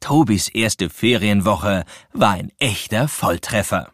Tobis erste Ferienwoche war ein echter Volltreffer.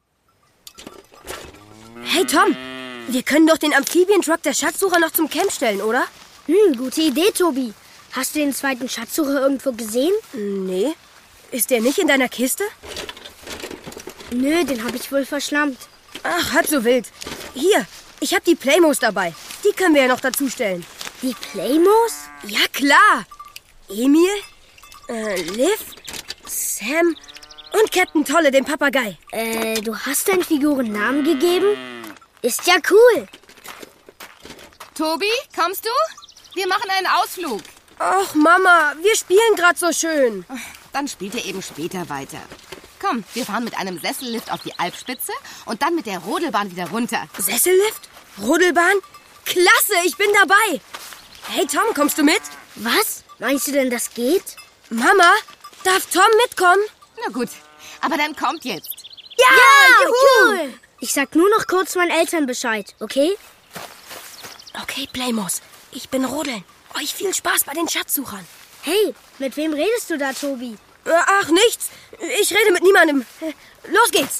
Hey Tom, wir können doch den Amphibientruck der Schatzsucher noch zum Camp stellen, oder? Gute Idee, Tobi. Hast du den zweiten Schatzsucher irgendwo gesehen? Nee. Ist der nicht in deiner Kiste? Nö, den habe ich wohl verschlammt. Ach, halb so wild. Hier, ich habe die Playmos dabei. Die können wir ja noch dazustellen. Die Playmos? Ja, klar. Emil, Liv, Sam und Captain Tolle, den Papagei. Du hast deinen Figuren Namen gegeben? Ist ja cool. Tobi, kommst du? Wir machen einen Ausflug. Ach, Mama, wir spielen gerade so schön. Dann spielt ihr eben später weiter. Komm, wir fahren mit einem Sessellift auf die Alpspitze und dann mit der Rodelbahn wieder runter. Sessellift? Rodelbahn? Klasse, ich bin dabei. Hey Tom, kommst du mit? Was? Meinst du denn, das geht? Mama, darf Tom mitkommen? Na gut, aber dann kommt jetzt. Ja, juhu! Cool. Ich sag nur noch kurz meinen Eltern Bescheid, okay? Okay, Playmos, ich bin Rodeln. Euch viel Spaß bei den Schatzsuchern. Hey, mit wem redest du da, Tobi? Ach, nichts. Ich rede mit niemandem. Los geht's.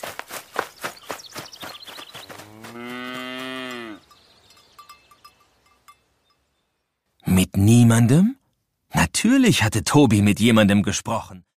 Mit niemandem? Natürlich hatte Tobi mit jemandem gesprochen.